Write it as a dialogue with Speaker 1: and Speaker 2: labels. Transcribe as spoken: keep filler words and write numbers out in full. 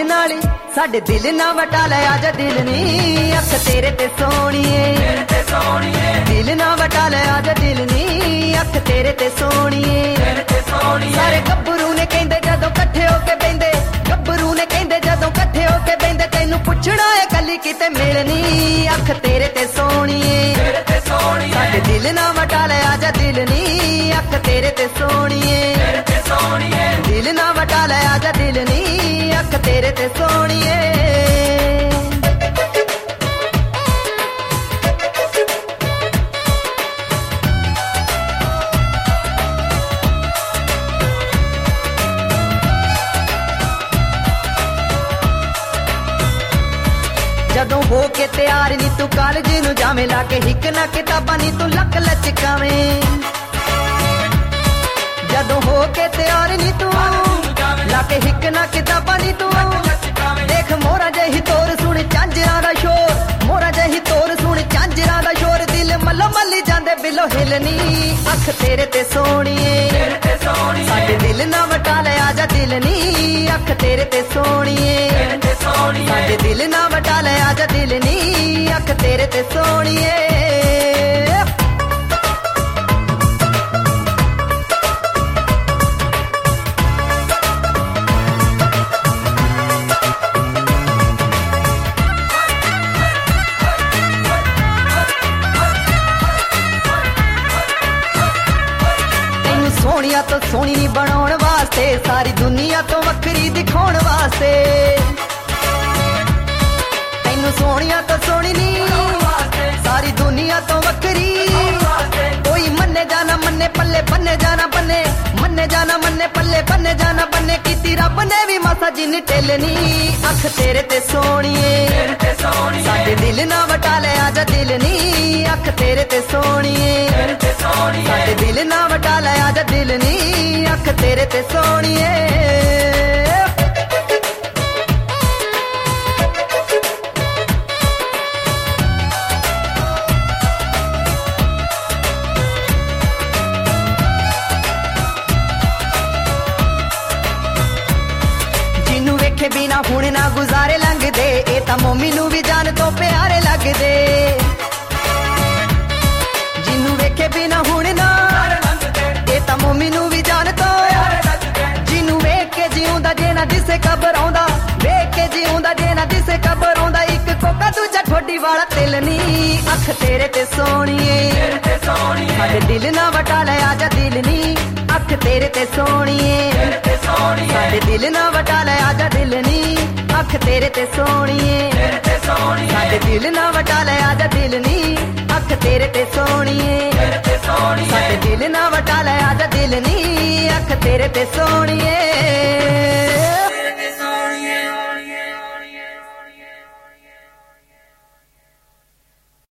Speaker 1: नाली साडे दिल ना वटा ले आजा दिल नी अख तेरे ते सोणीए दिल ना वटा ले आजा दिल नी अख तेरे ते सोणीए सारे गब्बरू ने कहंदे जदों कट्ठे होके बैंदे गब्बरू ने कहंदे जदों कट्ठे होके बैंदे तैनू पुछना है कली किते मिलनी अख तेरे ते सोणीए साडे दिल ना वटा ले आजा दिल नी अख तेरे ते सोणीए दिल ना वटा ले आजा दिल नी अख तेरे ते सोणीए जदों हो के तैयार नी तू कॉलेज नू जावे लाके हिक ना किताबां नी तू लक लचकावे जदों हो के तैयार नी तू लाके हिक ना किताबां नी तू देख मोरा जही तोर सुन झांजरां दा शोर मोरा जही तोर सुन झांजरां दा शोर दिल मल्लो मल्ली जांदे बिलो हिलनी अख तेरे ते सोणीए साडे दिल ना वटा ले आजा दिल नी अख तेरे ते सोणीए साडे दिल ना वटा ले आजा दिल नी अख तेरे ते सोणीए सोनिया तो सोनी बनाउण वास्ते सारी दुनिया तो वखरी दिखाउण वास्ते तैनू सोनिया तो सोनी नी सारी दुनिया तो वखरी कोई मन्ने जाना मन्ने पल्ले बन्ने जाना बन्ने मन्ने जाना मन्ने पल्ले बन्ने जाना बन्ने कीती रब ने भी मासा जिन्नी टेलनी अख तेरे ते सोणीए साडे दिल ना वटा ले आजा दिल नी अख तेरे ते सोणीए साडे दिल ना वटा ले आजा दिल नी अख तेरे ते सोणीए बिना हुण ना गुजारे लंघदे ए तां मोमी नू भी जान तो प्यारे लगदे जिन्नू वेखे बिना हुण ना ए तां मोमी नू भी जान तो जिन्नू वेख के जीउंदा जे ना दिसे कबर आउंदा वेख के जीउंदा जे ना दिसे कबर आउंदा इक कोका दूजा ठोडी वाला तिलनी अख तेरे ते सोणीए साडे दिल ना वटा ले आजा दिल नी अख तेरे ते सोणीए साडे दिल ना वटा ले आजा दिल नी अख तेरे ते सोणीए साडे दिल ना वटा ले आजा दिल नी अख तेरे ते सोणीए साडे दिल ना वटा ले आजा दिल नी अख तेरे ते सोणीए।